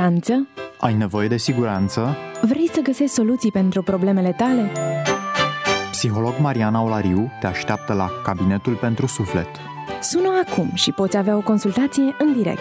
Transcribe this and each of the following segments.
siguranță? Ai nevoie de siguranță? Vrei să găsești soluții pentru problemele tale? Psiholog Mariana Olariu te așteaptă la Cabinetul pentru Suflet. Sună acum și poți avea o consultație în direct.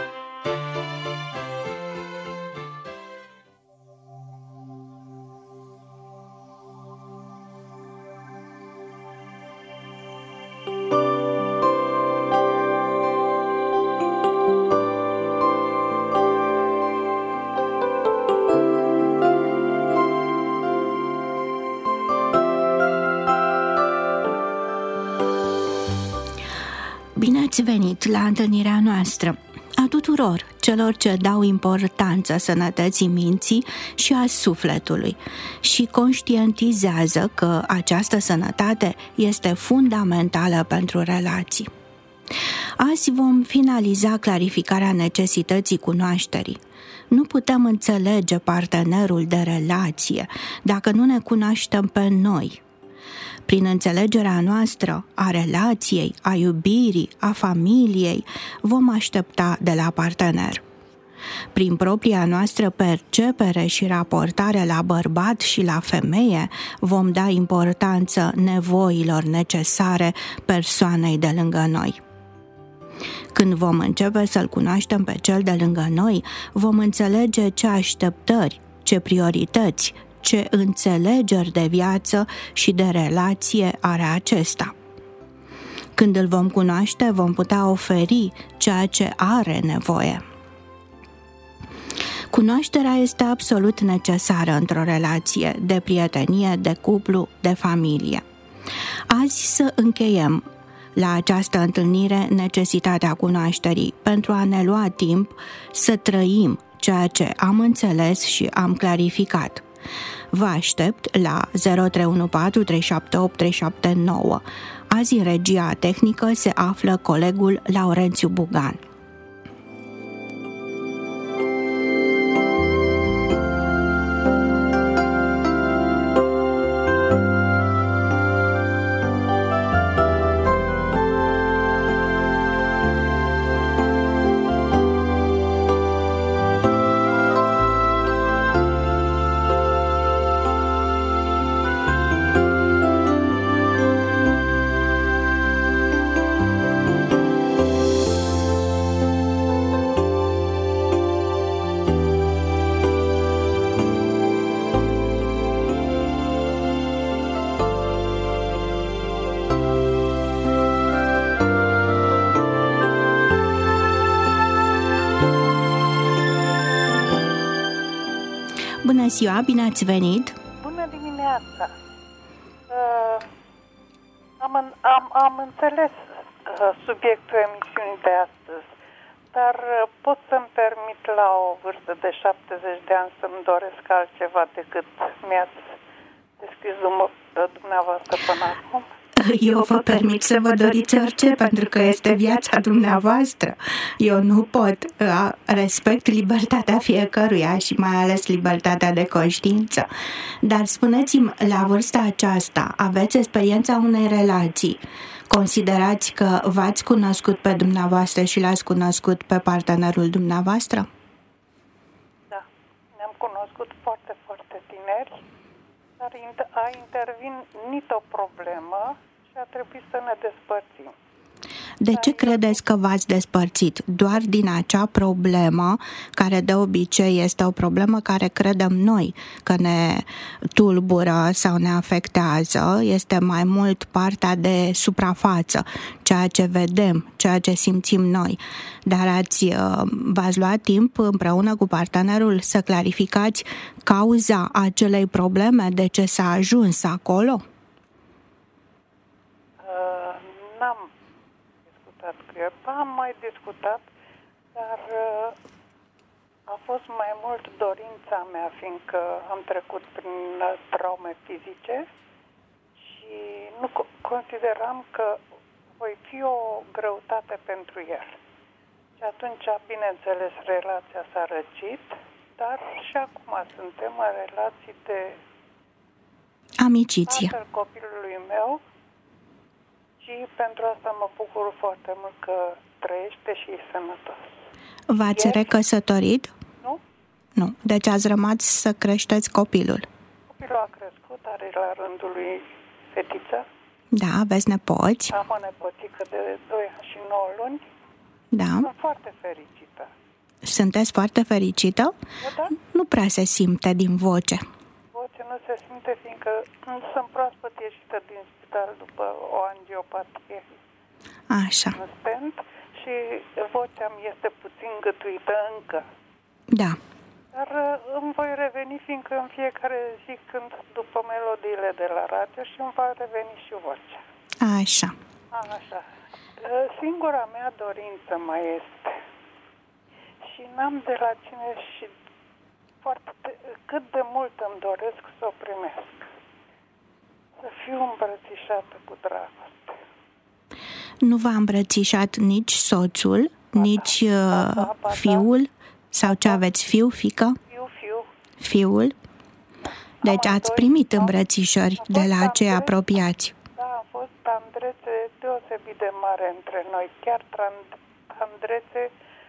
Bine ați venit la întâlnirea noastră, a tuturor celor ce dau importanță sănătății minții și a sufletului și conștientizează că această sănătate este fundamentală pentru relații. Azi vom finaliza clarificarea necesității cunoașterii. Nu putem înțelege partenerul de relație dacă nu ne cunoaștem pe noi. Prin înțelegerea noastră a relației, a iubirii, a familiei, vom aștepta de la partener. Prin propria noastră percepere și raportare la bărbat și la femeie, vom da importanță nevoilor necesare persoanei de lângă noi. Când vom începe să-l cunoaștem pe cel de lângă noi, vom înțelege ce așteptări, ce priorități, ce înțelegeri de viață și de relație are acesta. Când îl vom cunoaște, vom putea oferi ceea ce are nevoie. Cunoașterea este absolut necesară într-o relație de prietenie, de cuplu, de familie. Azi să încheiem la această întâlnire necesitatea cunoașterii pentru a ne lua timp să trăim ceea ce am înțeles și am clarificat. Vă aștept la 0314 378 379. Azi în regia tehnică se află colegul Laurențiu Bugan. Bună ziua, bine ați venit! Bună dimineața! Am înțeles subiectul emisiunii de astăzi, dar pot să-mi permit la o vârstă de 70 de ani să-mi doresc altceva decât mi-ați descris dumneavoastră până acum? Eu vă permit să vă doriți orice, pentru că este viața dumneavoastră. Eu nu pot. Respect libertatea fiecăruia și mai ales libertatea de conștiință. Dar spuneți-mi, la vârsta aceasta, aveți experiența unei relații. Considerați că v-ați cunoscut pe dumneavoastră și l-ați cunoscut pe partenerul dumneavoastră? Da, ne-am cunoscut foarte, foarte tineri, dar a intervenit o problemă și a trebuit să ne despărțim. De ce credeți că v-ați despărțit? Doar din acea problemă, care de obicei este o problemă care credem noi că ne tulbură sau ne afectează, este mai mult partea de suprafață, ceea ce vedem, ceea ce simțim noi. Dar v-ați luat timp împreună cu partenerul să clarificați cauza acelei probleme, de ce s-a ajuns acolo? N-am discutat cu el. Am mai discutat, dar a fost mai mult dorința mea, fiindcă am trecut prin traume fizice și nu consideram că voi fi o greutate pentru el. Și atunci, bineînțeles, relația s-a răcit, dar și acum suntem în relații de amiciție. Tatăl copilului meu. Și pentru asta mă bucur foarte mult că trăiește și e sănătos. V-ați recăsătorit? Nu, Nu. Deci ați rămas să creșteți copilul. Copilul a crescut, are la rândul lui fetiță. Da, aveți nepoți. Am o nepoțică de 2 ani și 9 luni. Da. Sunt foarte fericită. Sunteți foarte fericită? Da? Nu prea se simte din voce. Voce nu se simte, fiindcă sunt proaspăt ieșită din spital după o angiopatie. Așa. În stent și vocea mi este puțin gătuită încă. Da. Dar îmi voi reveni, fiindcă în fiecare zi cânt după melodiile de la radio și îmi va reveni și vocea. Așa. Așa. Singura mea dorință mai este și n-am de la cine și cât de mult îmi doresc să o primesc. Să fiu îmbrățișată cu dragoste. Nu v-a îmbrățișat nici soțul, nici fiul? Sau ce aveți? Fiu, fiică? Fiu. Fiul? Deci ați primit îmbrățișări de la cei apropiați. Da, a fost tandrețe deosebit de mare între noi. Chiar tandrețe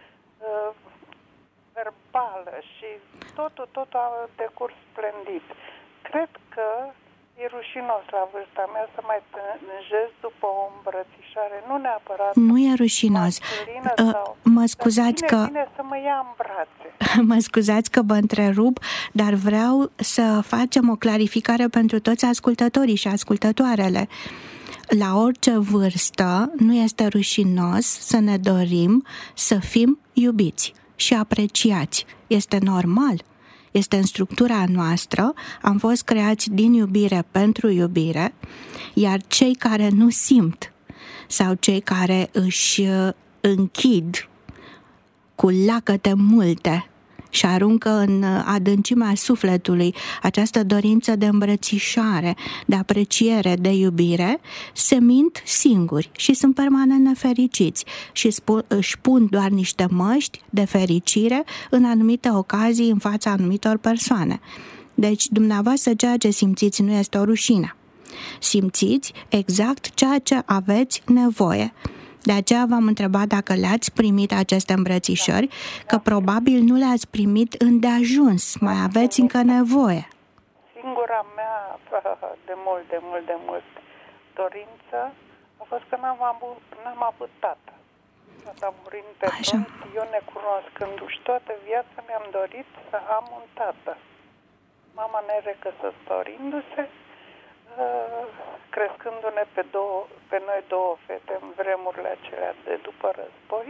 verbală și totul a decurs splendid. Cred că e rușinos la vârsta mea să mai tânjesc după o îmbrățișare, nu neapărat. Nu e rușinos. Mă scuzați că... Bine să mă ia în brațe. Mă scuzați că vă întrerup, dar vreau să facem o clarificare pentru toți ascultătorii și ascultătoarele. La orice vârstă nu este rușinos să ne dorim să fim iubiți și apreciați. Este normal. Este în structura noastră, am fost creați din iubire pentru iubire, iar cei care nu simt sau cei care își închid cu lacăte multe și aruncă în adâncimea sufletului această dorință de îmbrățișare, de apreciere, de iubire, se mint singuri și sunt permanent nefericiți și își pun doar niște măști de fericire în anumite ocazii în fața anumitor persoane. Deci, dumneavoastră, ceea ce simțiți nu este o rușine. Simțiți exact ceea ce aveți nevoie. De aceea v-am întrebat dacă le-ați primit aceste îmbrățișări, că probabil nu le-ați primit îndeajuns, mai aveți încă nevoie. Singura mea de mult dorință a fost că n-am avut tată. Tata murind pe front, eu necunoscându-și toată viața mi-am dorit să am un tată. Mama nerecăsătorindu-se, crescându-ne pe noi două fete în vremurile acelea de după război.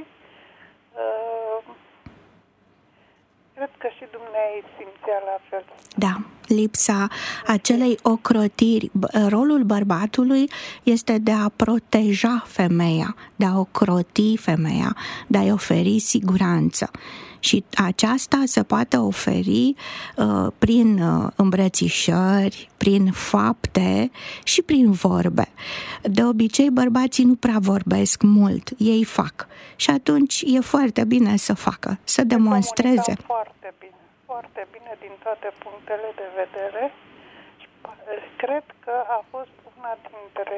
Cred că și dumneavoastră simțea la fel. Da, lipsa acelei ocrotiri. Rolul bărbatului este de a proteja femeia, de a ocroti femeia, de a-i oferi siguranță. Și aceasta se poate oferi prin îmbrățișări, prin fapte și prin vorbe. De obicei, bărbații nu prea vorbesc mult, ei fac. Și atunci e foarte bine să facă, să demonstreze. Foarte bine din toate punctele de vedere. Cred că a fost una dintre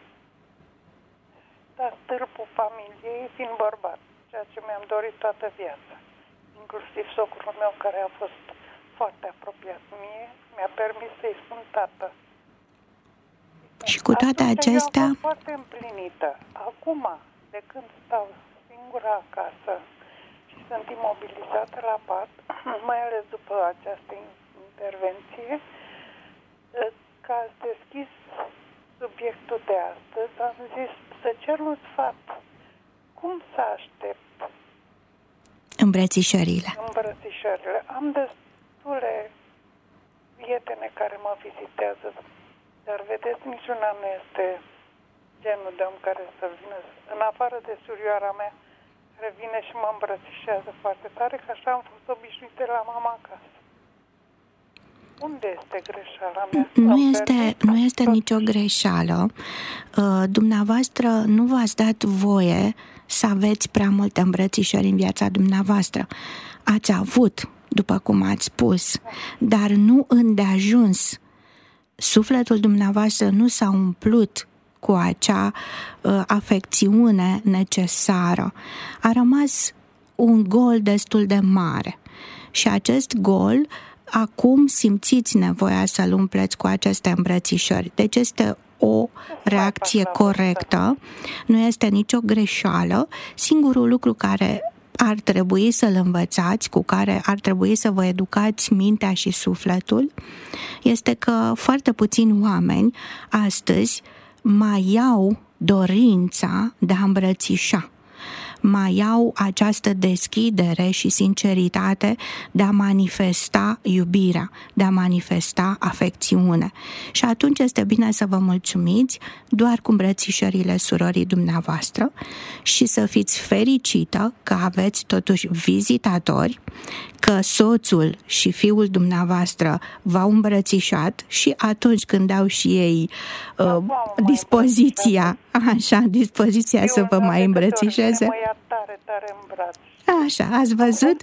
stârpul familiei fiind bărbat, ceea ce mi-am dorit toată viața. Inclusiv socrul meu, care a fost foarte apropiat mie, mi-a permis să-i spun tată. Și cu toate acestea... Eu am fost foarte împlinită. Acum, de când stau singură acasă și sunt imobilizată la pat, mai ales după această intervenție, că ați deschis subiectul de astăzi, am zis să cer un sfat. Cum să aștept? Îmbrățișările. Am destule prietene care mă vizitează, dar vedeți, niciuna nu este genul de om care să vină, în afară de surioara mea, care vine și mă îmbrățișează foarte tare, că așa am fost obișnuită la mama acasă. Unde este greșeala mea? Nu este nicio greșeală. Dumneavoastră nu v-ați dat voie să aveți prea multe îmbrățișări în viața dumneavoastră. Ați avut, după cum ați spus, dar nu îndeajuns. Sufletul dumneavoastră nu s-a umplut cu acea afecțiune necesară. A rămas un gol destul de mare. Și acest gol, acum simțiți nevoia să-l umpleți cu aceste îmbrățișări. Deci este o reacție corectă, nu este nicio greșeală. Singurul lucru care ar trebui să-l învățați, cu care ar trebui să vă educați mintea și sufletul, este că foarte puțini oameni astăzi mai au dorința de a îmbrățișa, mai au această deschidere și sinceritate de a manifesta iubirea, de a manifesta afecțiune. Și atunci este bine să vă mulțumiți doar cu îmbrățișările surorii dumneavoastră și să fiți fericită că aveți totuși vizitatori, că soțul și fiul dumneavoastră v-au îmbrățișat și atunci când au și ei dispoziția să vă mai îmbrățișeze. Tare în braț. Așa, ați văzut?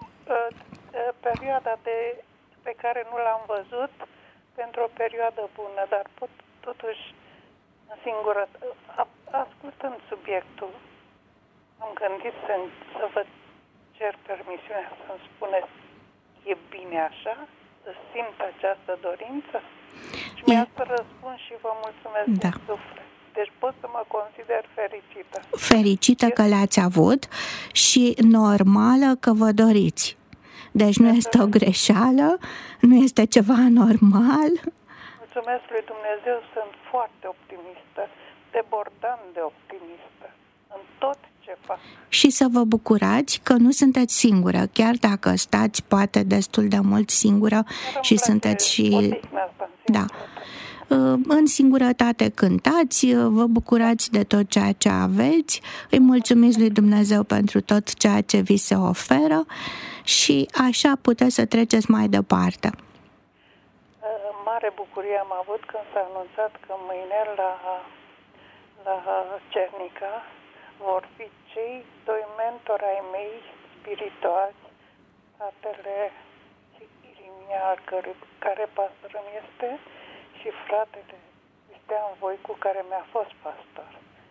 Perioada pe care nu l-am văzut pentru o perioadă bună, dar totuși în singură, ascultând subiectul, am gândit să vă cer permisiunea să-mi spuneți, e bine așa? Să simt această dorință? Și mi-ați răspuns și vă mulțumesc din suflet. Deci pot să mă consider fericită. Fericită că le-ați avut și normală că vă doriți. Deci nu este o greșeală, nu este ceva anormal. Mulțumesc lui Dumnezeu, sunt foarte optimistă, debordant de optimistă în tot ce fac. Și să vă bucurați că nu sunteți singură, chiar dacă stați poate destul de mult singură și sunteți și... Da. În singurătate cântați, vă bucurați de tot ceea ce aveți, îi mulțumiți lui Dumnezeu pentru tot ceea ce vi se oferă și așa puteți să treceți mai departe. Mare bucurie am avut când s-a anunțat că mâine la Cernica vor fi cei doi mentori ai mei spirituali, fratele Irimia, care pastor îmi este, și fratele Cristian Voicu, care mi-a fost pastor.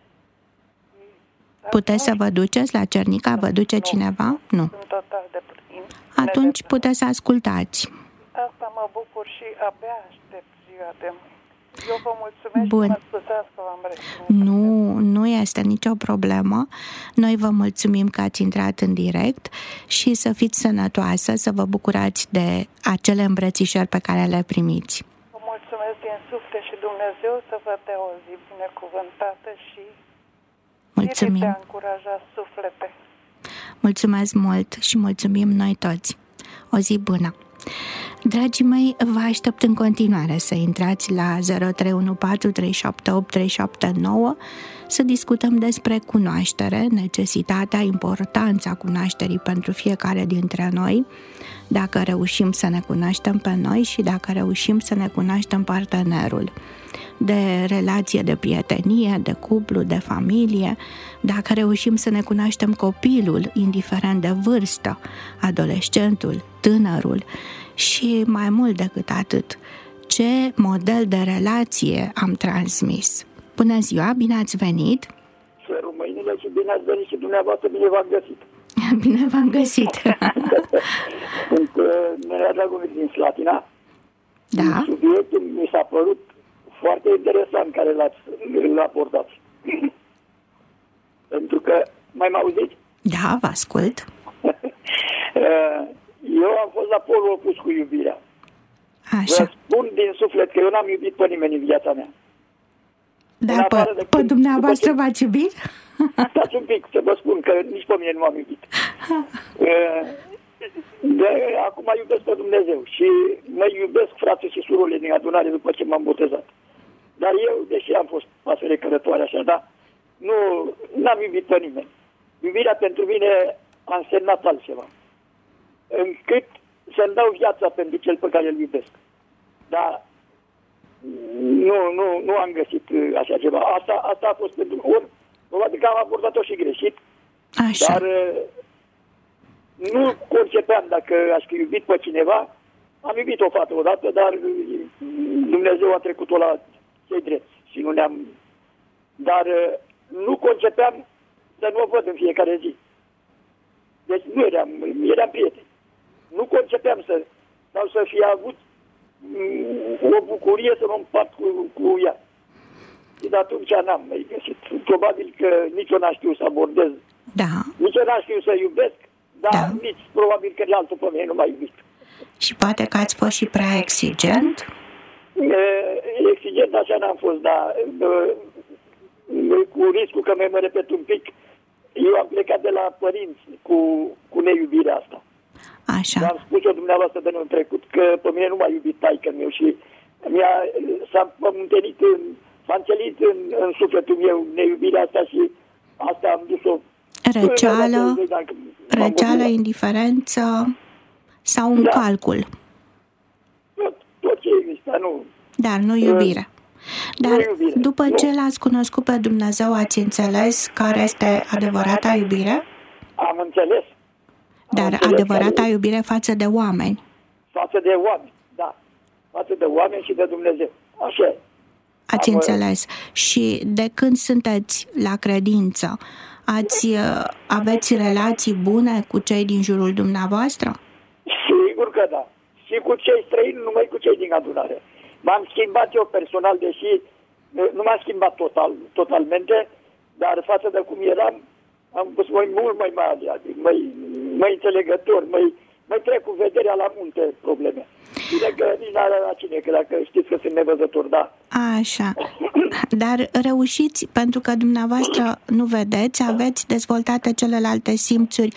Puteți să vă duceți la Cernica? Vă duce cineva? Nu. Sunt total de plin. Atunci puteți să ascultați. Asta mă bucur și abia aștept ziua de mâine. Eu vă mulțumesc. Bun. Și mă scuzați că v-am reținut. Nu este nicio problemă. Noi vă mulțumim că ați intrat în direct și să fiți sănătoasă, să vă bucurați de acele îmbrățișări pe care le primiți. Mulțumesc din suflet și Dumnezeu să vă dea o zi binecuvântată și mulțumim. De a încuraja suflete. Mulțumesc mult și mulțumim noi toți. O zi bună! Dragii mei, vă aștept în continuare să intrați la 0314378379 să discutăm despre cunoaștere, necesitatea, importanța cunoașterii pentru fiecare dintre noi, dacă reușim să ne cunoaștem pe noi și dacă reușim să ne cunoaștem partenerul, de relație de prietenie, de cuplu, de familie, dacă reușim să ne cunoaștem copilul, indiferent de vârstă, adolescentul, tânărul și mai mult decât atât, ce model de relație am transmis. Bună ziua, bine ați venit! Să rămâinile și bine ați venit și dumneavoastră, bine v-am găsit! Bine v-am găsit! Sunt Nenea Dragomir din Slatina. Da. Subiectul mi s-a părut foarte interesant care l-a abordat. Pentru că, mai m-auziți? Da, vă ascult. Eu am fost la polul opus cu iubirea. Așa. Vă spun din suflet că eu n-am iubit pe nimeni în viața mea. Da, pe dumneavoastră v-ați iubit? Stați un pic să vă spun că nici pe mine nu m-am iubit. Acum iubesc pe Dumnezeu și mă iubesc frații și surorile din adunare după ce m-am botezat. Dar eu, deși am fost pasăre călătoare așa, da, n-am iubit pe nimeni. Iubirea pentru mine a însemnat altceva. Încât să-mi dau viața pentru cel pe care îl iubesc. Dar nu am găsit așa ceva. Asta a fost pentru ori, probabil că am abordat-o și greșit. Așa. Dar nu concepeam dacă aș fi iubit pe cineva. Am iubit o fată odată, dar Dumnezeu a trecut-o la cei drepți și nu ne-am... Dar nu concepeam să nu o văd în fiecare zi. Deci nu eram prieteni. nu concepeam să fi avut o bucurie să mă împart cu ea. Și de atunci n-am mai găsit. Probabil că nici eu n-am știut să abordez. Da. Nici eu n-am știut să iubesc, dar Da. nici probabil că de altul pe mine nu m-a iubit. Și poate că ați fost și prea exigent? Exigent așa n-am fost, dar cu riscul că mă repet un pic, eu am plecat de la părinți cu neiubirea asta. Așa. Am spus-o dumneavoastră de anul trecut că pe mine nu m-a iubit taică meu și s-a înțelit în sufletul meu neiubirea asta și asta am dus-o. Răceală, indiferență sau un calcul. Tot ce există, nu. Dar nu iubire. Dar iubire, după nu. ce l-ați cunoscut pe Dumnezeu, ați înțeles care este adevărata iubire? Am înțeles. Dar adevărata iubire față de oameni. Față de oameni, da. Față de oameni și de Dumnezeu. Așa e. Ați înțeles. Și de când sunteți la credință, aveți relații bune cu cei din jurul dumneavoastră? Sigur că da. Și cu cei străini, numai cu cei din adunare. M-am schimbat eu personal, deși nu m-am schimbat totalmente, dar față de cum eram, am fost mult mai mare, mai înțelegător, mai trec cu vederea la multe probleme. Bine că nici n-are la cine, că dacă știți că sunt nevăzător, da. Așa. Dar reușiți, pentru că dumneavoastră nu vedeți, aveți dezvoltate celelalte simțuri,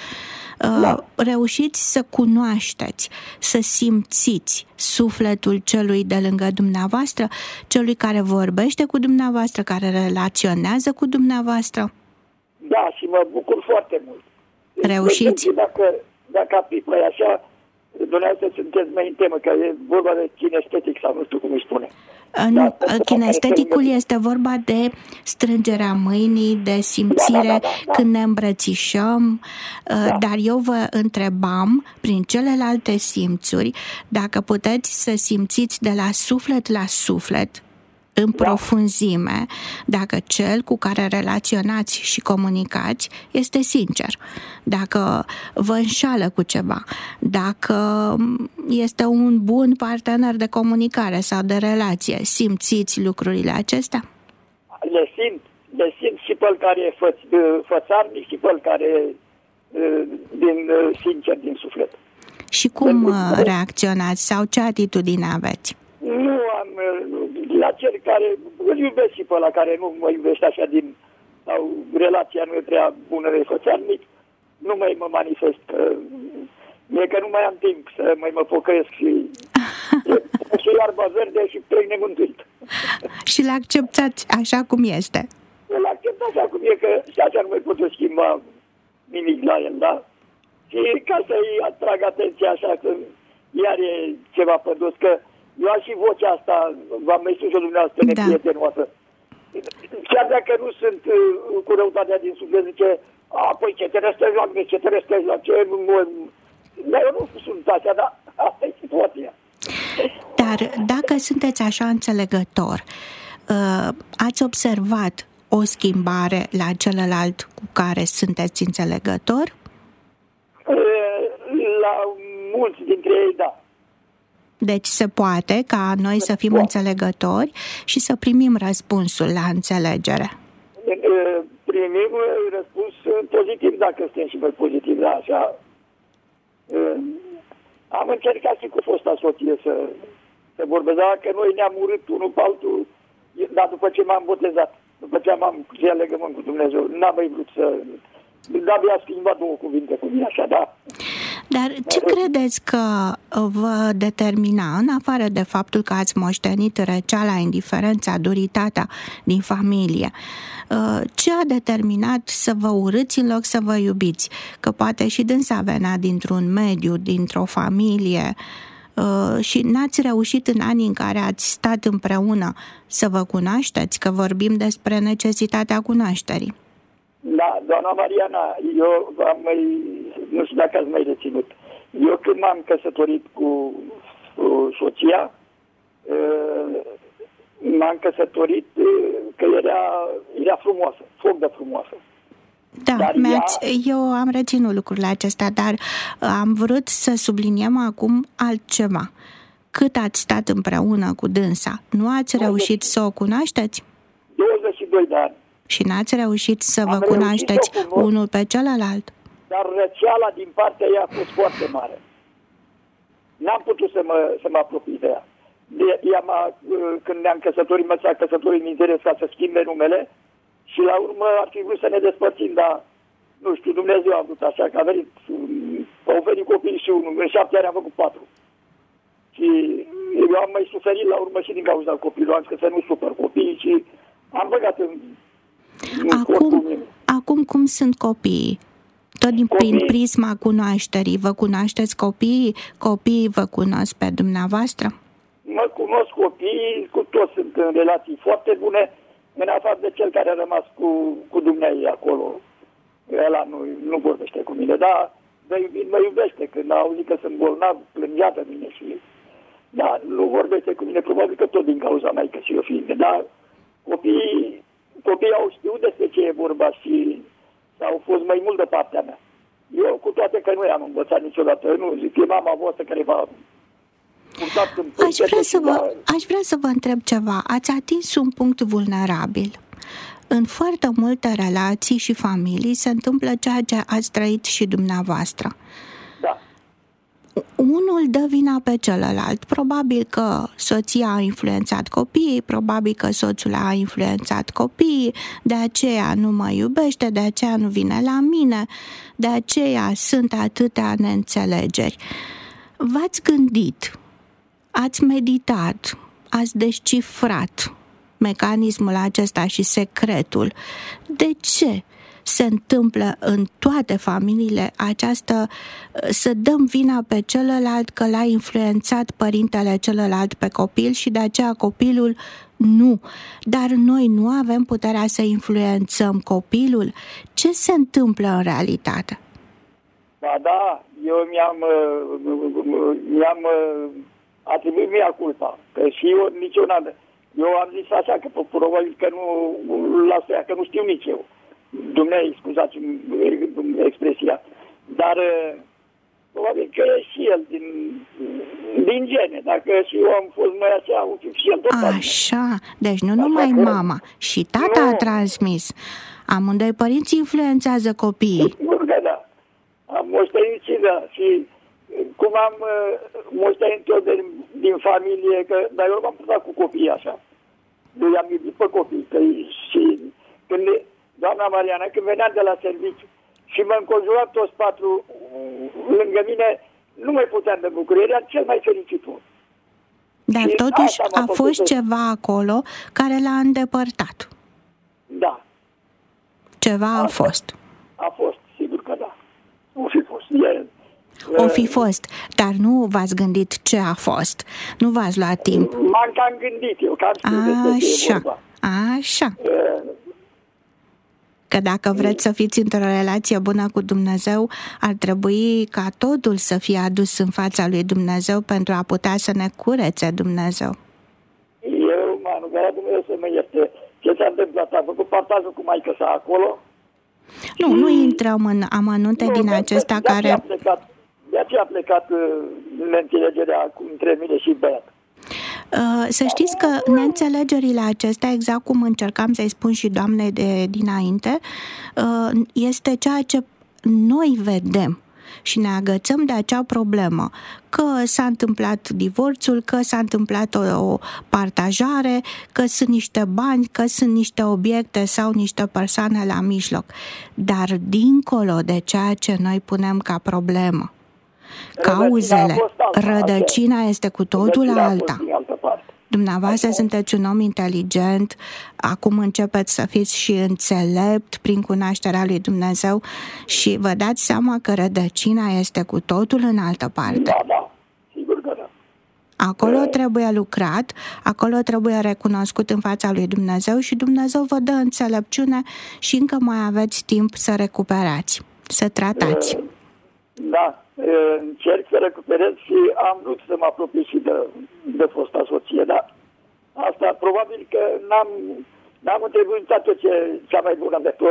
reușiți să cunoașteți, să simțiți sufletul celui de lângă dumneavoastră, celui care vorbește cu dumneavoastră, care relaționează cu dumneavoastră? Da, și mă bucur foarte mult. Reușiți? Dacă apipă așa, dumneavoastră sunteți mai în temă, că e vorba de kinestetic sau nu știu cum îi spune. Kinesteticul este vorba de strângerea mâinii, de simțire când ne îmbrățișăm, dar eu vă întrebam prin celelalte simțuri dacă puteți să simțiți de la suflet în profunzime, dacă cel cu care relaționați și comunicați este sincer, dacă vă înșală cu ceva, dacă este un bun partener de comunicare sau de relație. Simțiți lucrurile acestea? Le simt și pe el care e fățarnic și pe el care sincer din suflet. Și cum reacționați sau ce atitudine aveți? Nu am, la cel care îl iubesc și pe ăla care nu mă iubește așa sau relația nu e prea bună de fățarnic, nu mai mă manifest, că nu mai am timp să mai mă pocăiesc și iarba verde și plec nemântuit. Și l-acceptați așa cum este? Îl accept așa cum e, că și așa nu mai pot schimba nimic la el, da? Și ca să-i atrag atenția așa că iar e ceva pădos, că eu am și vocea asta, v-am mai spus-o dumneavoastră, neprietenoasă. Chiar dacă nu sunt cu răutatea din suflet, zice, păi ce te răstăși la mine, ce te răstăși la ce... Dar eu nu sunt așa, dar asta e situația. Dar dacă sunteți așa înțelegător, ați observat o schimbare la celălalt cu care sunteți înțelegător? La mulți dintre ei, da. Deci se poate ca noi să fim înțelegători și să primim răspunsul la înțelegere. Primim răspuns pozitiv dacă suntem și mai pozitiv, da, așa. Am încercat și cu fosta soție să vorbesc, dar că noi ne-am urât unul pe altul, dar după ce m-am botezat, după ce am creat legământ cu Dumnezeu, n-am mai vrut să... abia schimbat două cuvinte cu mine, așa, da. Dar ce credeți că vă determina, în afară de faptul că ați moștenit răceala, indiferența, duritatea din familie, ce a determinat să vă urâți în loc să vă iubiți? Că poate și dânsa venea dintr-un mediu, dintr-o familie și n-ați reușit în anii în care ați stat împreună să vă cunoașteți, că vorbim despre necesitatea cunoașterii. Da, doamna Mariana, eu nu știu dacă ați mai reținut. Eu când m-am căsătorit cu soția, m-am căsătorit că era frumoasă, foc de frumoasă. Da, eu am reținut lucrurile acestea, dar am vrut să subliniem acum altceva. Cât ați stat împreună cu dânsa? Nu ați reușit să o cunoașteți? 22 de ani. Și n-ați reușit să vă cunoașteți unul pe celălalt? Dar răceala din partea ei a fost foarte mare. N-am putut să mă apropii de ea. Când ne-am căsătorit, mă s-a căsătorit în interes ca să schimbe numele și la urmă ar fi vrut să ne despărțim, dar nu știu, Dumnezeu a vrut așa, că au venit copiii și unul. În 7 ani am făcut 4. Și eu am mai suferit la urmă și din cauza copilului. Am zis că să nu supăr copiii și am băgat în Acum cum sunt copiii? Tot prin prisma cunoașterii. Vă cunoașteți copiii? Copiii vă cunosc pe dumneavoastră? Mă cunosc copiii, cu toți sunt în relații foarte bune, în afară de cel care a rămas cu dumneavoastră acolo. Ăla nu vorbește cu mine, dar mă iubește. Când a auzit că sunt bolnav, plângea pe mine și... Da, nu vorbește cu mine, probabil că tot din cauza mea, că și eu fiind. Dar copiii au știut despre ce e vorba și au fost mai mult de partea mea. Eu, cu toate că nu i-am învățat niciodată, nu zic, e mama voastră care v-a purtat în Aș vrea să vă întreb ceva. Ați atins un punct vulnerabil. În foarte multe relații și familii se întâmplă ceea ce ați trăit și dumneavoastră. Da. Unul dă vina pe celălalt. Probabil că soția a influențat copiii, probabil că soțul a influențat copiii, de aceea nu mă iubește, de aceea nu vine la mine, de aceea sunt atâtea neînțelegeri. V-ați gândit, ați meditat, ați descifrat mecanismul acesta și secretul. De ce se întâmplă în toate familiile aceasta să dăm vina pe celălalt că l-a influențat părintele celălalt pe copil și de aceea copilul nu? Dar noi nu avem puterea să influențăm copilul? Ce se întâmplă în realitate? Da, eu mi-am atribuit mea culpa. Că și eu niciodată. Eu am zis așa, că probabil că nu las pe ea, că nu știu nici eu. Dumnezeu, scuzați-mi expresia. Dar probabil că e și el din gene. Dacă și eu am fost mai așa, și el tot așa, deci nu numai mama, și tata a transmis. Amândoi părinții influențează copiii. Da. Am moștenit și da. Și cum am moștenit eu din familie, dar eu m-am purtat cu copiii așa. Eu i-am iubit pe copii. Și când doamna Mariana, când veneam de la serviciu și mă înconjuram toți 4 lângă mine, nu mai puteam de bucurie, era cel mai fericit. Dar și totuși a fost ceva acolo care l-a îndepărtat. Da. Ceva a fost. A fost, sigur că da. O fi fost. O fi fost, dar nu v-ați gândit ce a fost. Nu v-ați luat timp. M-am cam gândit eu, că am știut Așa. Că dacă vreți să fiți într-o relație bună cu Dumnezeu, ar trebui ca totul să fie adus în fața lui Dumnezeu pentru a putea să ne curețe Dumnezeu. Eu m-am rugat Dumnezeu să mă ierte. Ce s-a întâmplat? A făcut partajul cu maică sa acolo? Nu intrăm în amănunte din acestea care... De aceea a plecat neînțelegerea între mine și băiat. Să știți că neînțelegerile acestea, exact cum încercam să-i spun și doamnei de dinainte, este ceea ce noi vedem și ne agățăm de acea problemă, că s-a întâmplat divorțul, că s-a întâmplat o partajare, că sunt niște bani, că sunt niște obiecte sau niște persoane la mijloc. Dar dincolo de ceea ce noi punem ca problemă, cauzele, rădăcina este cu totul alta. Dumneavoastră sunteți un om inteligent, acum începeți să fiți și înțelept prin cunoașterea lui Dumnezeu și vă dați seama că rădăcina este cu totul în altă parte. Da, sigur că da. Acolo trebuie lucrat, acolo trebuie recunoscut în fața lui Dumnezeu și Dumnezeu vă dă înțelepciune și încă mai aveți timp să recuperați, să tratați. Da, încerc să recuperez și am vrut să mă apropii și de fosta soție, dar asta probabil că n-am întrebuințat cea mai bună metodă.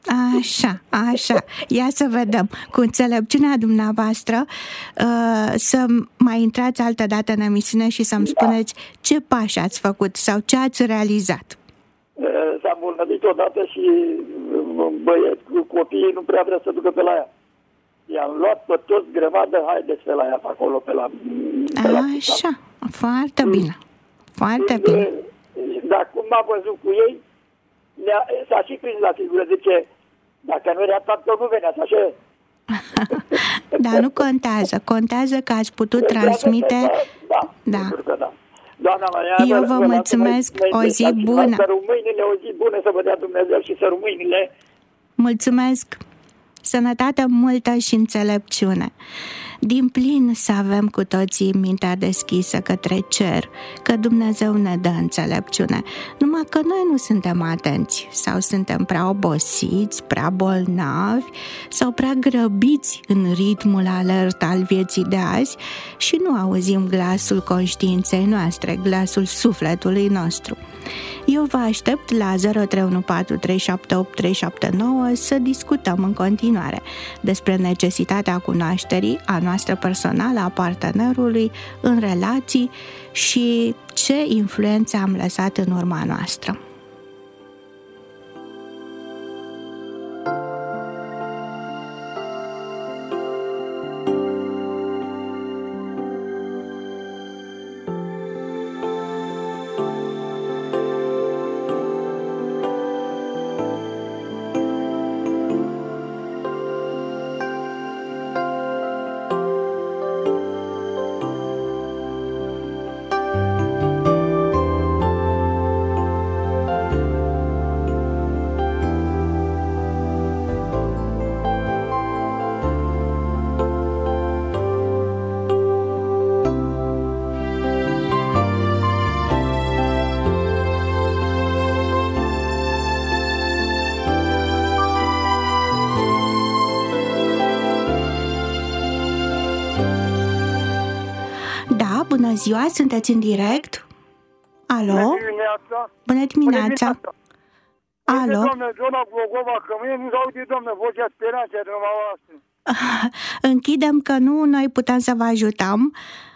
Așa. Ia să vedem. Cu înțelepciunea dumneavoastră să mai intrați altă dată în emisiune și să-mi spuneți ce pași ați făcut sau ce ați realizat. S-a îmbunătățit odată și băieți cu copiii nu prea vrea să ducă pe la ea. I-am luat pe toți grămadă, haideți pe la ea, pe acolo, pe la Așa, foarte bine. Foarte bine. Dar cum m-a văzut cu ei, s-a și prins la figură, zice, dacă nu era tatăl, nu venea, așa e. Dar nu contează. Contează că ați putut transmite... Da. Doamna Maria, eu vă mulțumesc, o zi bună. Să rămâinile, o zi bună să vă dea Dumnezeu și să rămâinile. Mulțumesc. Sănătate multă și înțelepciune. Din plin să avem cu toții mintea deschisă către cer, că Dumnezeu ne dă înțelepciune. Numai că noi nu suntem atenți sau suntem prea obosiți, prea bolnavi sau prea grăbiți în ritmul alert al vieții de azi și nu auzim glasul conștiinței noastre, glasul sufletului nostru. Eu vă aștept la 0314378379 să discutăm în continuare despre necesitatea cunoașterii a noastră personală, a partenerului, în relații și ce influențe am lăsat în urma noastră. Bună ziua, sunteți în direct? Alo? Bună dimineața! Bună dimineața! Alo? Doamne, Zona Glogova, că mie nu-ți aude, doamne, vocea speranței de dumneavoastră. Închidem că nu noi putem să vă ajutăm.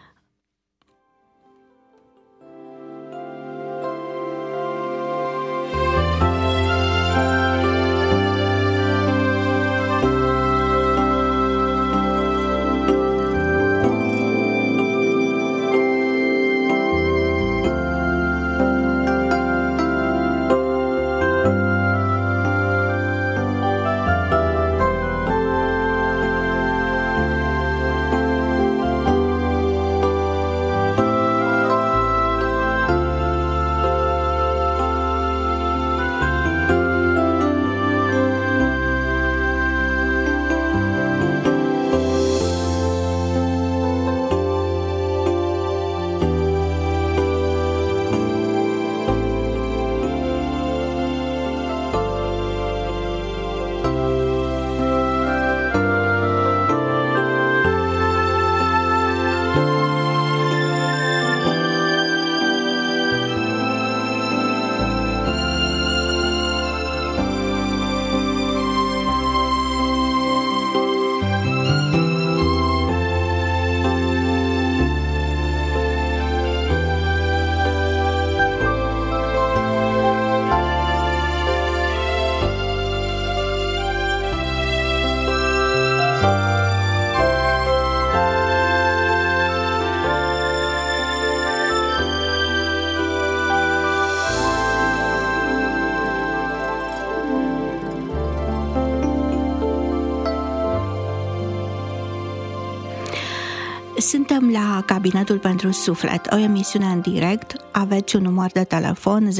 Suntem la Cabinetul pentru Suflet, o emisiune în direct. Aveți un număr de telefon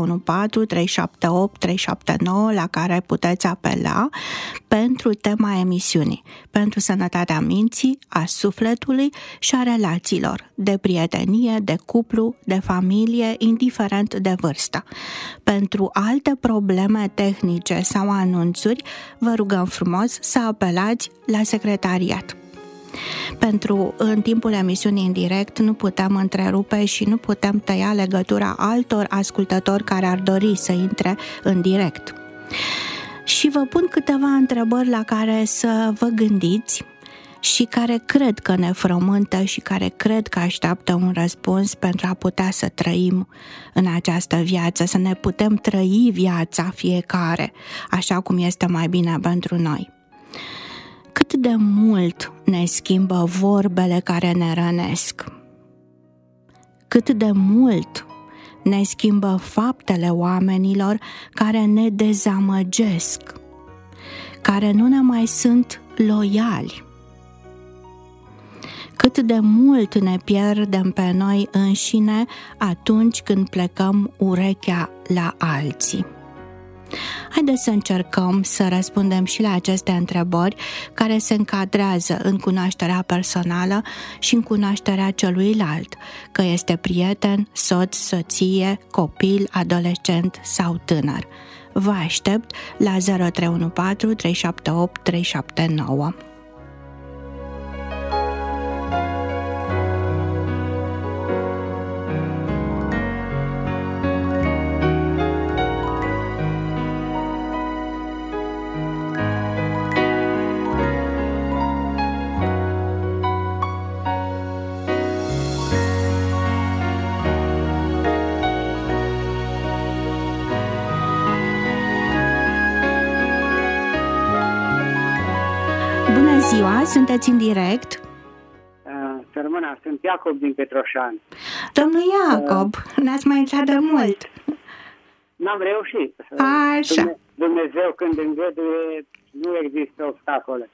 0314-378-379 la care puteți apela pentru tema emisiunii, pentru sănătatea minții, a sufletului și a relațiilor, de prietenie, de cuplu, de familie, indiferent de vârstă. Pentru alte probleme tehnice sau anunțuri, vă rugăm frumos să apelați la secretariat. În timpul emisiunii în direct nu putem întrerupe și nu putem tăia legătura altor ascultători care ar dori să intre în direct. Și vă pun câteva întrebări la care să vă gândiți și care cred că ne frământă și care cred că așteaptă un răspuns pentru a putea să trăim în această viață, să ne putem trăi viața fiecare așa cum este mai bine pentru noi. Cât de mult ne schimbă vorbele care ne rănesc? Cât de mult ne schimbă faptele oamenilor care ne dezamăgesc, care nu ne mai sunt loiali? Cât de mult ne pierdem pe noi înșine atunci când plecăm urechea la alții? Haideți să încercăm să răspundem și la aceste întrebări care se încadrează în cunoașterea personală și în cunoașterea celuilalt, că este prieten, soț, soție, copil, adolescent sau tânăr. Vă aștept la 0314 378 379. Bună ziua, sunteți în direct. Sărmâna, sunt Iacob din Petroșani. Domnul Iacob, n-ați mai intrat de mult. N-am reușit. Așa. Dumnezeu când îngăduie, nu există obstacole.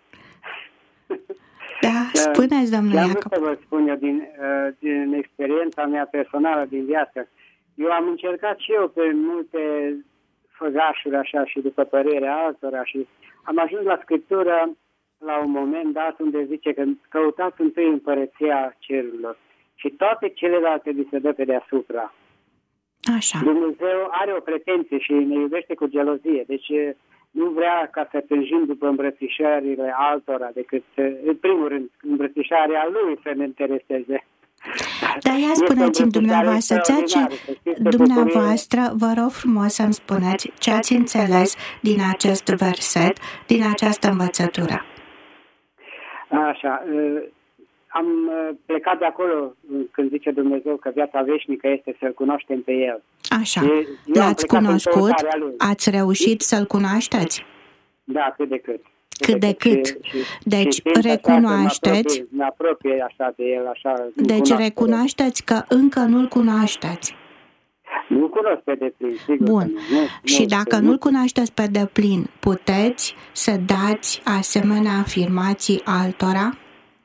Da, spuneți, domnul Iacob. Să vă spun eu din experiența mea personală din viață. Eu am încercat și eu pe multe făgașuri așa și după părerea altora și am ajuns la Scriptură la un moment dat unde zice că căutați întâi împărăția cerurilor și toate celelalte vi se dă pe deasupra. Așa. Dumnezeu are o pretenție și ne iubește cu gelozie, deci nu vrea ca să tânjim după îmbrățișările altora, decât, în primul rând, îmbrățișarea lui să ne intereseze. Dar ia spuneți-mi dumneavoastră, vă rog frumos să-mi spuneți ce ați înțeles din acest verset, din această învățătură. Așa, am plecat de acolo când zice Dumnezeu că viața veșnică este să-L cunoaștem pe El. Așa, l-ați cunoscut? Ați reușit să-L cunoașteți? Da, cât de cât. Cât de cât. Deci recunoașteți. Mă apropie așa de El, așa. Deci recunoașteți că încă nu-L cunoașteți. Nu-L cunosc pe deplin, sigur. Bun. Și dacă nu-L cunoașteți pe deplin, puteți să dați asemenea afirmații altora?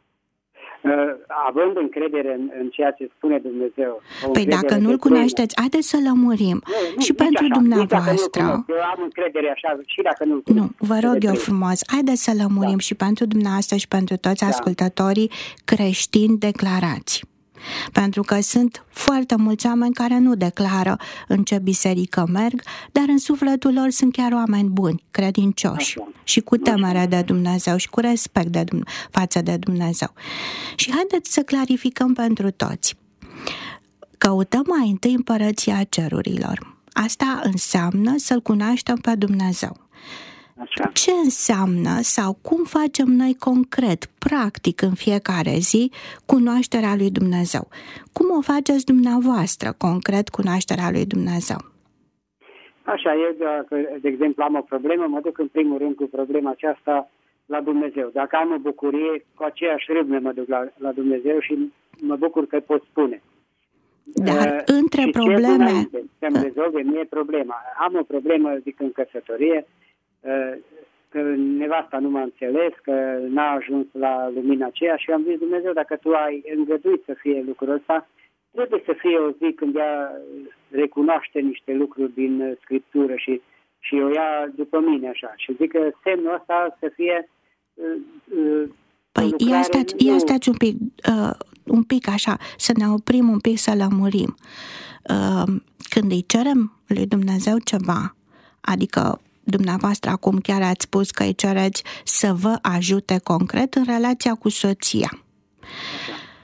Având încredere în ceea ce spune Dumnezeu. Păi dacă nu-L cunoașteți, haideți să lămurim. Și pentru dumneavoastră. Eu am încredere așa și dacă nu-L cunosc. Nu, vă rog eu frumos, haideți să lămurim și pentru dumneavoastră și pentru toți ascultătorii creștini declarați. Pentru că sunt foarte mulți oameni care nu declară în ce biserică merg, dar în sufletul lor sunt chiar oameni buni, credincioși și cu temere de Dumnezeu și cu respect față de Dumnezeu. Și haideți să clarificăm pentru toți. Căutăm mai întâi împărăția cerurilor. Asta înseamnă să-L cunoaștem pe Dumnezeu. Așa. Ce înseamnă sau cum facem noi concret, practic în fiecare zi, cunoașterea lui Dumnezeu? Cum o faceți dumneavoastră concret cunoașterea lui Dumnezeu? Așa, eu de exemplu am o problemă, mă duc în primul rând cu problema aceasta la Dumnezeu. Dacă am o bucurie, cu aceeași râvnă mă duc la Dumnezeu și mă bucur că pot spune. Dar între probleme... Să-mi rezolve mie problema. Am o problemă, zic, în căsătorie, că nevasta nu m-a înțeles, că n-a ajuns la lumina aceea și am zis, Dumnezeu, dacă Tu ai îngăduit să fie lucrul ăsta, trebuie să fie o zi când ea recunoaște niște lucruri din Scriptură și o ia după mine așa. Și zic că semnul ăsta să fie... Păi ia stați un pic așa, să ne oprim un pic, să lămurim. Când îi cerem lui Dumnezeu ceva, adică dumneavoastră acum chiar ați spus că îi cereți să vă ajute concret în relația cu soția.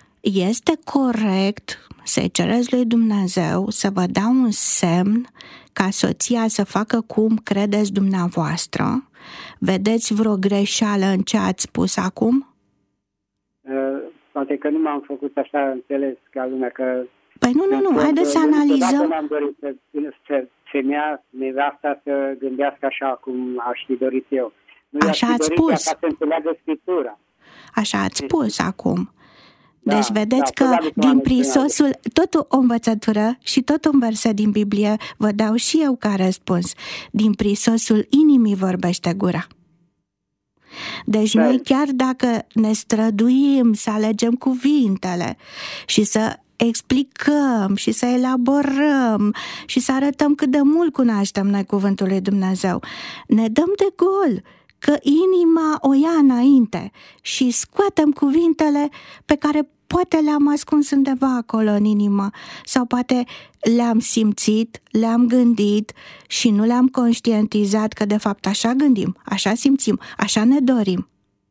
Este corect să-i cereți lui Dumnezeu să vă dea un semn ca soția să facă cum credeți dumneavoastră? Vedeți vreo greșeală în ce ați spus acum? Poate că nu m-am făcut așa înțeles ca lumea, că... Păi nu, haideți să analizăm. Nu am dorit să femeia, nevasta, să gândească așa cum aș fi dorit eu. Nu așa ați spus. Ca să înțeleagă Scriptura. Așa ați spus acum. Deci vedeți că din prisosul, tot o învățătură și tot un verset din Biblie vă dau și eu ca răspuns. Din prisosul inimii vorbește gura. Deci noi chiar dacă ne străduim să alegem cuvintele și să explicăm și să elaborăm și să arătăm cât de mult cunoaștem noi cuvântul lui Dumnezeu, ne dăm de gol că inima o ia înainte și scoatem cuvintele pe care poate le-am ascuns undeva acolo în inimă sau poate le-am simțit, le-am gândit și nu le-am conștientizat că de fapt așa gândim, așa simțim, așa ne dorim.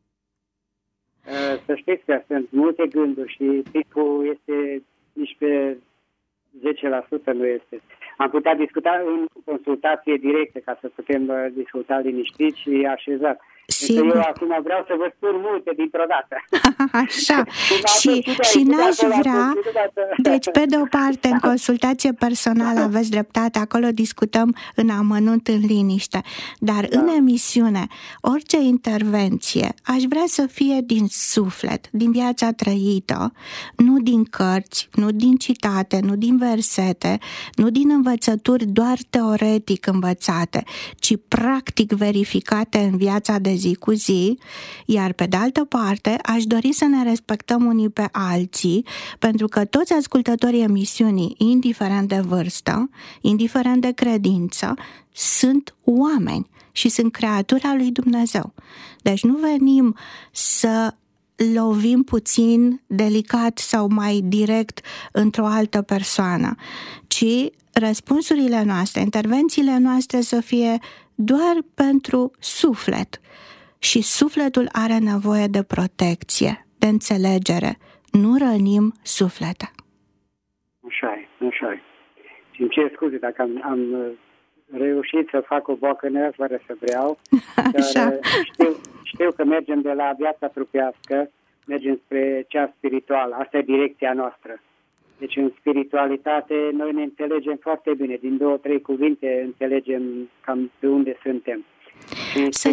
Să știți că sunt multe gânduri și timpul este nici pe 10% nu este. Am putea discuta în consultație directă ca să putem discuta liniștit și așezat. Eu acum vreau să vă spun multe dintr-o dată. Așa. și n-aș vrea... Deci, pe de o parte, în consultație personală aveți dreptate, acolo discutăm în amănunt, în liniște. Dar în emisiune, orice intervenție, aș vrea să fie din suflet, din viața trăită, nu din cărți, nu din citate, nu din versete, nu din învățături doar teoretic învățate, ci practic verificate în viața de zi cu zi, iar pe de altă parte aș dori să ne respectăm unii pe alții, pentru că toți ascultătorii emisiunii, indiferent de vârstă, indiferent de credință, sunt oameni și sunt creatura lui Dumnezeu. Deci nu venim să lovim puțin delicat sau mai direct într-o altă persoană, ci răspunsurile noastre, intervențiile noastre să fie doar pentru suflet. Și sufletul are nevoie de protecție, de înțelegere. Nu rănim suflete. Așa e. Și îmi cer scuze dacă am reușit să fac o boacănă fără să vreau. Dar știu că mergem de la viața trupească, mergem spre cea spirituală. Asta e direcția noastră. Deci în spiritualitate noi ne înțelegem foarte bine. Din 2-3 cuvinte înțelegem cam pe unde suntem. Să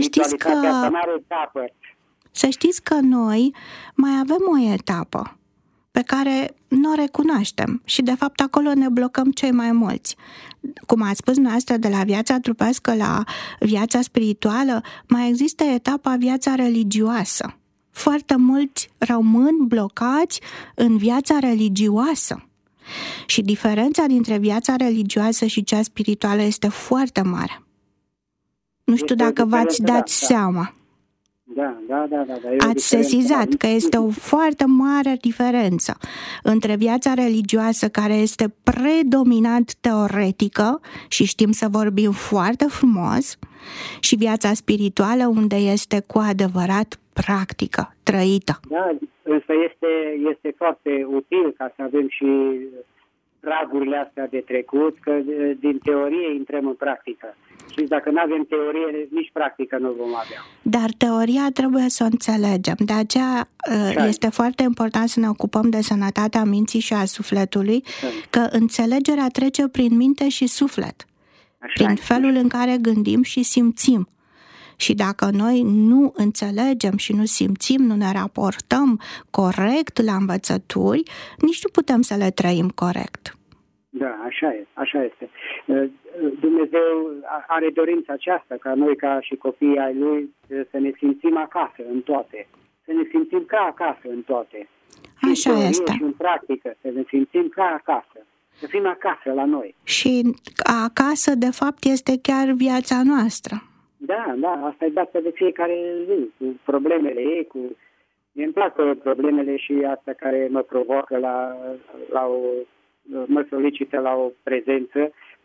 știți că noi mai avem o etapă pe care nu o recunoaștem și de fapt acolo ne blocăm cei mai mulți. Cum ați spus noastră, de la viața trupească la viața spirituală, mai există etapa viața religioasă. Foarte mulți rămân blocați în viața religioasă. Și diferența dintre viața religioasă și cea spirituală este foarte mare. Nu știu dacă v-ați dat seama. Da. Ați sesizat că este o foarte mare diferență între viața religioasă, care este predominant teoretică și știm să vorbim foarte frumos, și viața spirituală, unde este cu adevărat practică, trăită. Da, însă este foarte util ca să avem și pragurile astea de trecut, că din teorie intrăm în practică. Și dacă nu avem teorie, nici practică nu vom avea. Dar teoria trebuie să o înțelegem. De aceea este foarte important să ne ocupăm de sănătatea minții și a sufletului, că înțelegerea trece prin minte și suflet. Prin felul în care gândim și simțim. Și dacă noi nu înțelegem și nu simțim, nu ne raportăm corect la învățături, nici nu putem să le trăim corect. Da, așa este. Dumnezeu are dorința aceasta ca noi, ca și copiii ai Lui, să ne simțim acasă în toate. Să ne simțim ca acasă în toate. Așa este. Și în practică, să ne simțim ca acasă. Să fim acasă la noi. Și acasă, de fapt, este chiar viața noastră. Da, asta e dată de fiecare zi, cu problemele ei, mie îmi plac problemele și astea care mă provoacă mă solicită la o prezență,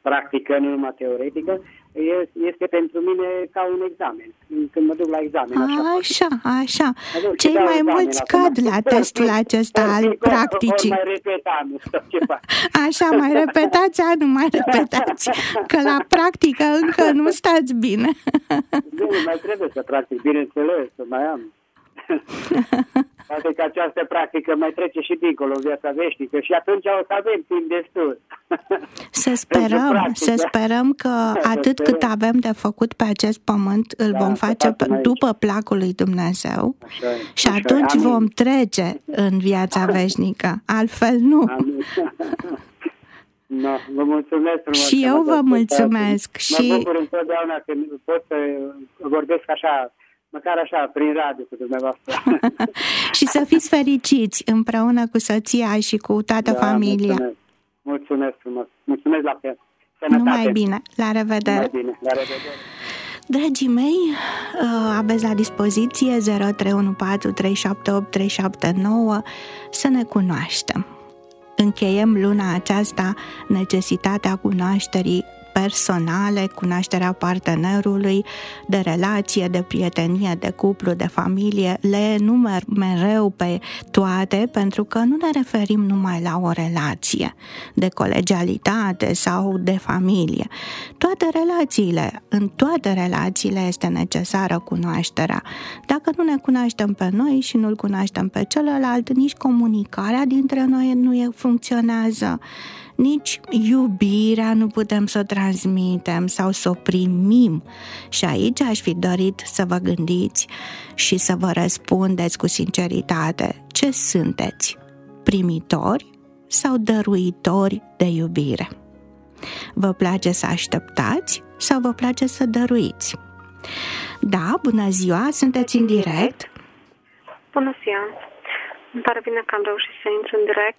practică, nu numai teoretică, este pentru mine ca un examen. Când mă duc la examen. Așa. Cei mai mulți cad la testul acesta al practicii. Mai repetam, ceva. Așa, mai repetați, mai repetați. Că la practică încă nu stați bine. Bine, mai trebuie să practic, bineînțeles, să mai am. Poate că această practică mai trece și dincolo în viața veșnică și atunci o să avem timp destul. Să sperăm că atât cât avem de făcut pe acest pământ îl vom face după placul lui Dumnezeu și atunci vom trece în viața veșnică. Altfel nu. No, vă mulțumesc frumos. Și eu vă mulțumesc. Mă bucur întotdeauna că pot să vorbesc așa, măcar așa, prin radio cu dumneavoastră. Și să fiți fericiți împreună cu soția și cu toată familia. Mulțumesc frumos. Mulțumesc la fel. Sănătate. Numai bine. La revedere. Numai bine. La revedere. Dragii mei, aveți la dispoziție 0314 378 379 să ne cunoaștem. Încheiem luna aceasta necesitatea cunoașterii personale, cunoașterea partenerului, de relație, de prietenie, de cuplu, de familie. Le enumer mereu pe toate pentru că nu ne referim numai la o relație de colegialitate sau de familie. În toate relațiile este necesară cunoașterea. Dacă nu ne cunoaștem pe noi și nu-l cunoaștem pe celălalt, nici comunicarea dintre noi nu funcționează. Nici iubirea nu putem să o transmitem sau să o primim. Și aici aș fi dorit să vă gândiți și să vă răspundeți cu sinceritate. Ce sunteți? Primitori sau dăruitori de iubire? Vă place să așteptați sau vă place să dăruiți? Da, bună ziua, sunteți în direct. Bună ziua. Îmi pare bine că am reușit să intru în direct.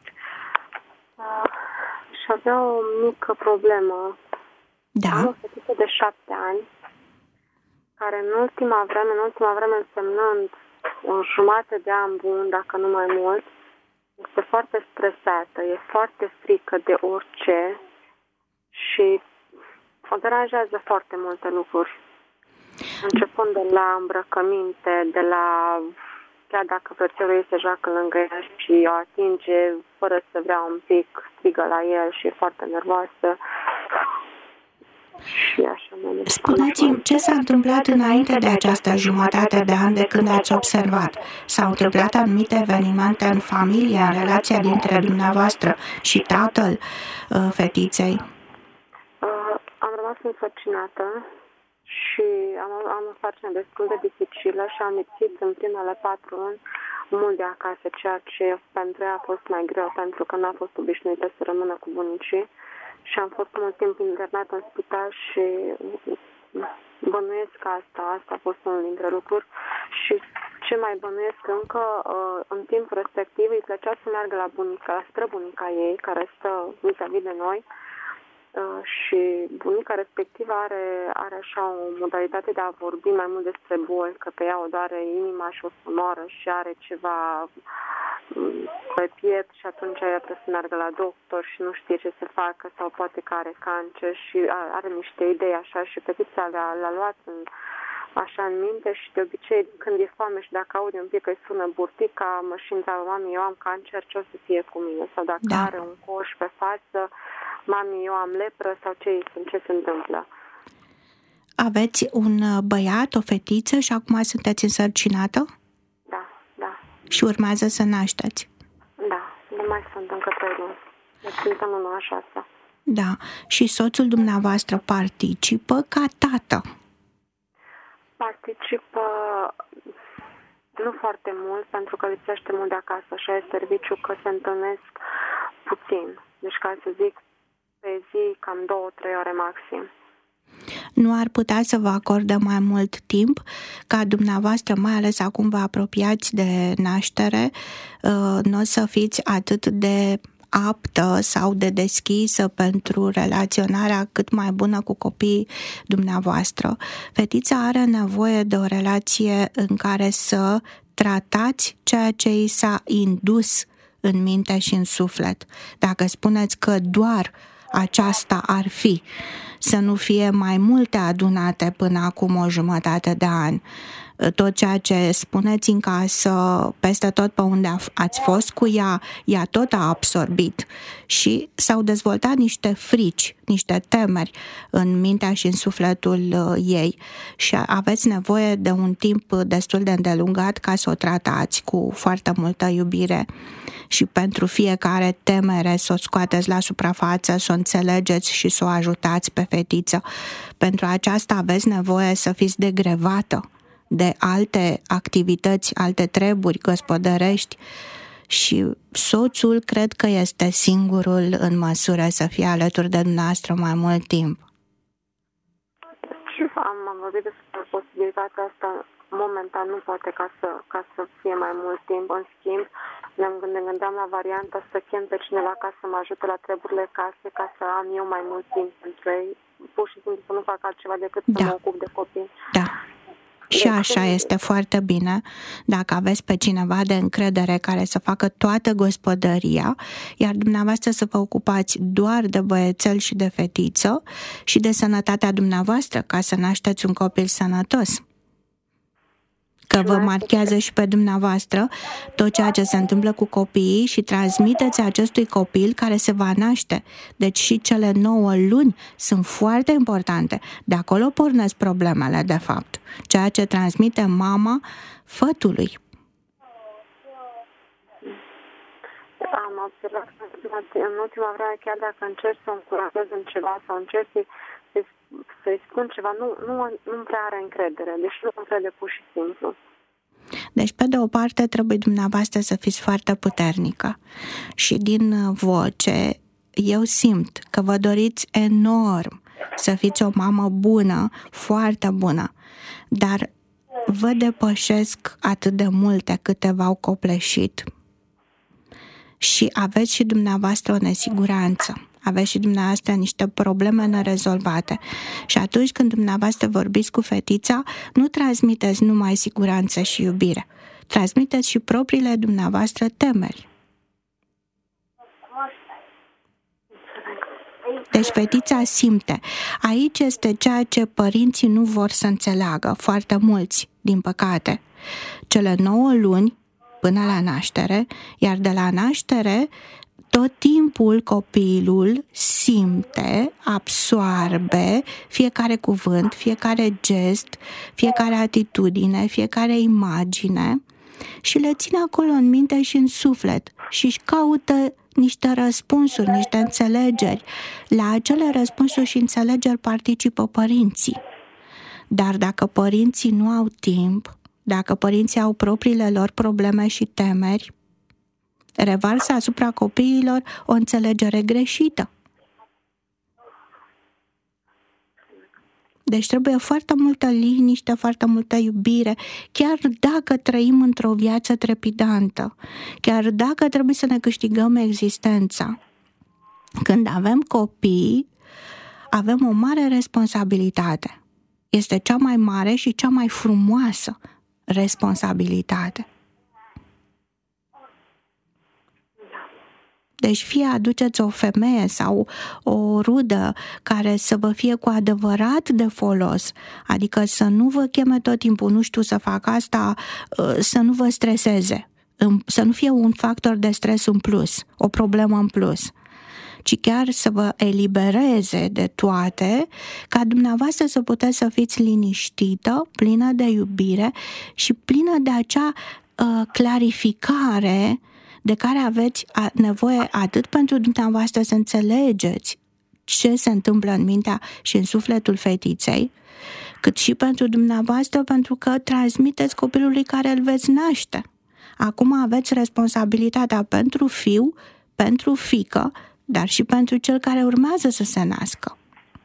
Și avea o mică problemă. Da. Am o fetiță de 7 ani care în ultima vreme însemnând o jumătate de an bun, dacă nu mai mult, este foarte stresată, e foarte frică de orice și o deranjează foarte multe lucruri. Începând de la îmbrăcăminte, de la chiar dacă frățelul ei se joacă lângă ea și o atinge fără să vrea un pic, strigă la el și e foarte nervoasă. Și așa Spuneți-mi, ce s-a întâmplat înainte de această jumătate de an de când ați observat? S-au întâmplat anumite evenimente în familie, în relația dintre dumneavoastră și tatăl fetiței? Am rămas însărcinată și am o sarcină destul de dificilă și am lipsit în primele 4 luni mult de acasă, ceea ce pentru ea a fost mai greu, pentru că n-a fost obișnuită să rămână cu bunicii și am fost mult timp internat în spital și bănuiesc că asta a fost unul dintre lucruri și ce mai bănuiesc încă, în timpul respectiv îi plăcea să meargă la bunica, la străbunica ei, care stă vis-a-vis de noi, și bunica respectivă are așa o modalitate de a vorbi mai mult despre boli, că pe ea o doare inima și o să moară și are ceva pe piept și atunci ea trebuie să meargă la doctor și nu știe ce să facă sau poate că are cancer și are niște idei așa și petița l-a luat așa în minte și de obicei când e foame și dacă aude un pic că îi sună burtica, și întreabă, mami, eu am cancer, ce o să fie cu mine? Sau dacă are un coș pe față, mami, eu am lepră sau ce se întâmplă? Aveți un băiat, o fetiță și acum sunteți însărcinată? Da. Și urmează să nașteți? Da, nu mai sunt încă 3 luni. Deci suntem în 6. Da, și soțul dumneavoastră participă ca tată? Participă nu foarte mult, pentru că lipsește mult de acasă, așa e serviciu că se întâlnesc puțin. Deci, ca să zic, pe zi cam 2-3 ore maxim. Nu ar putea să vă acorde mai mult timp ca dumneavoastră, mai ales acum vă apropiați de naștere, nu o să fiți atât de aptă sau de deschisă pentru relaționarea cât mai bună cu copiii dumneavoastră. Fetița are nevoie de o relație în care să tratați ceea ce i s-a indus în minte și în suflet. Dacă spuneți că doar aceasta ar fi să nu fie mai multe adunate până acum o jumătate de an. Tot ceea ce spuneți în casă, peste tot pe unde ați fost cu ea tot a absorbit și s-au dezvoltat niște frici, niște temeri în mintea și în sufletul ei și aveți nevoie de un timp destul de îndelungat ca să o tratați cu foarte multă iubire și pentru fiecare temere să o scoateți la suprafață, să o înțelegeți și să o ajutați pe fetiță. Pentru aceasta aveți nevoie să fiți degrevată de alte activități, alte treburi gospodărești și soțul cred că este singurul în măsură să fie alături de dumneavoastră mai mult timp. Și am vorbit despre posibilitatea asta, momentan nu poate ca să fie mai mult timp. În schimb, ne gândeam la varianta să chem pe cineva ca să mă ajute la treburile case, ca să am eu mai mult timp pentru ei, pur și simplu să nu fac altceva decât să mă ocup de copii. Da. Și așa este foarte bine dacă aveți pe cineva de încredere care să facă toată gospodăria, iar dumneavoastră să vă ocupați doar de băiețel și de fetiță și de sănătatea dumneavoastră ca să nașteți un copil sănătos. Că vă marchează și pe dumneavoastră tot ceea ce se întâmplă cu copiii și transmiteți acestui copil care se va naște. Deci și cele 9 luni sunt foarte importante. De acolo pornesc problemele, de fapt. Ceea ce transmite mama fătului. Am observat în ultima vreme, chiar dacă încerc să o încurajez în ceva sau încerc să-i spun ceva, nu prea are încredere, deci nu încrede pur și simplu. Deci, pe de o parte, trebuie dumneavoastră să fiți foarte puternică și din voce eu simt că vă doriți enorm să fiți o mamă bună, foarte bună, dar vă depășesc atât de multe câte v-au copleșit și aveți și dumneavoastră o nesiguranță. Aveți și dumneavoastră niște probleme nerezolvate. Și atunci când dumneavoastră vorbiți cu fetița, nu transmiteți numai siguranță și iubire. Transmiteți și propriile dumneavoastră temeri. Deci fetița simte. Aici este ceea ce părinții nu vor să înțeleagă, foarte mulți, din păcate. Cele 9 luni până la naștere, iar de la naștere tot timpul copilul simte, absoarbe fiecare cuvânt, fiecare gest, fiecare atitudine, fiecare imagine și le ține acolo în minte și în suflet și își caută niște răspunsuri, niște înțelegeri. La acele răspunsuri și înțelegeri participă părinții. Dar dacă părinții nu au timp, dacă părinții au propriile lor probleme și temeri, revarsă asupra copiilor o înțelegere greșită. Deci trebuie foarte multă liniște, foarte multă iubire, chiar dacă trăim într-o viață trepidantă, chiar dacă trebuie să ne câștigăm existența. Când avem copii, avem o mare responsabilitate. Este cea mai mare și cea mai frumoasă responsabilitate. Deci fie aduceți o femeie sau o rudă care să vă fie cu adevărat de folos, adică să nu vă cheme tot timpul, nu știu să fac asta, să nu vă streseze, să nu fie un factor de stres în plus, o problemă în plus, ci chiar să vă elibereze de toate, ca dumneavoastră să puteți să fiți liniștită, plină de iubire și plină de acea clarificare de care aveți nevoie atât pentru dumneavoastră să înțelegeți ce se întâmplă în mintea și în sufletul fetiței, cât și pentru dumneavoastră, pentru că transmiteți copilului care îl veți naște. Acum aveți responsabilitatea pentru fiu, pentru fiică, dar și pentru cel care urmează să se nască.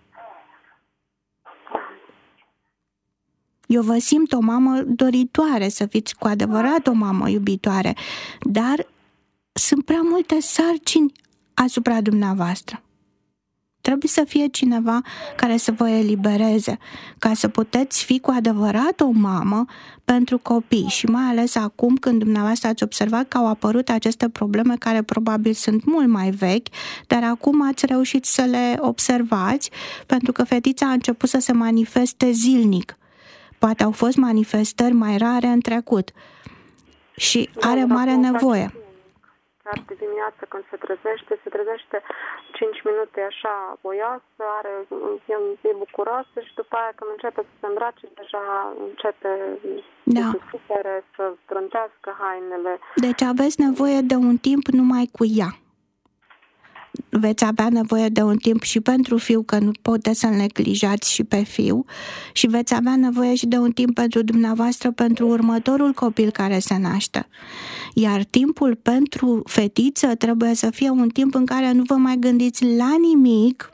Eu vă simt o mamă doritoare, să fiți cu adevărat o mamă iubitoare, dar sunt prea multe sarcini asupra dumneavoastră. trebuie să fie cineva care să vă elibereze, ca să puteți fi cu adevărat o mamă pentru copii. Și mai ales acum când dumneavoastră ați observat că au apărut aceste probleme care probabil sunt mult mai vechi, dar acum ați reușit să le observați, pentru că fetița a început să se manifeste zilnic. Poate au fost manifestări mai rare în trecut și are mare nevoie. Chiar de dimineață când se trezește 5 minute așa voioasă, e bucuroasă și după aia când începe să se îmbrace, deja începe să sufere, să trântească hainele. Deci aveți nevoie de un timp numai cu ea. Veți avea nevoie de un timp și pentru fiu, că nu puteți să-l neglijați și pe fiu, și veți avea nevoie și de un timp pentru dumneavoastră, pentru următorul copil care se naște. Iar timpul pentru fetiță trebuie să fie un timp în care nu vă mai gândiți la nimic,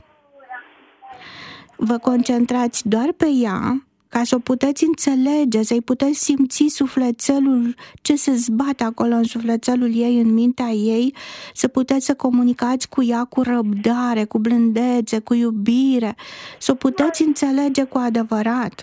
vă concentrați doar pe ea, ca să o puteți înțelege, să-i puteți simți sufletelul, ce se zbate acolo în sufletelul ei, în mintea ei, să puteți să comunicați cu ea cu răbdare, cu blândețe, cu iubire, să o puteți înțelege cu adevărat.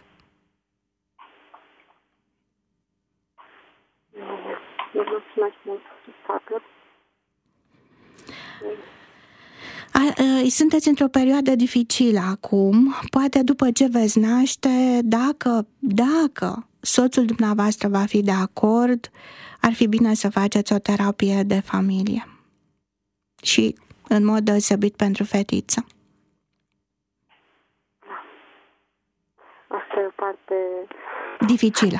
Sunteți într-o perioadă dificilă acum, poate după ce veți naște, dacă soțul dumneavoastră va fi de acord, ar fi bine să faceți o terapie de familie. Și în mod deosebit pentru fetiță. Asta e o parte dificilă.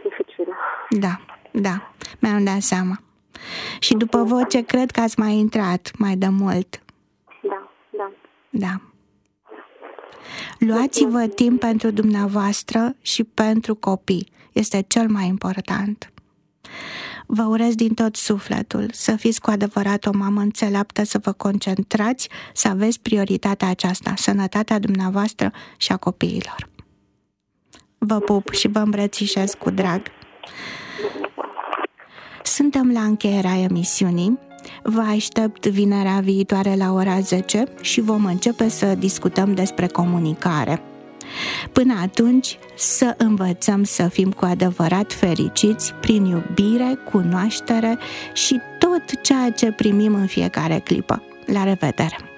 Da, mi-am dat seama. Și după voce, cred că ați mai intrat mai de mult. Da. Luați-vă timp pentru dumneavoastră și pentru copii. Este cel mai important. Vă urez din tot sufletul să fiți cu adevărat o mamă înțeleaptă, să vă concentrați, să aveți prioritatea aceasta, sănătatea dumneavoastră și a copiilor. Vă pup și vă îmbrățișez cu drag. Suntem la încheierea emisiunii. Vă aștept vinerea viitoare la ora 10 și vom începe să discutăm despre comunicare. Până atunci, să învățăm să fim cu adevărat fericiți prin iubire, cunoaștere și tot ceea ce primim în fiecare clipă. La revedere!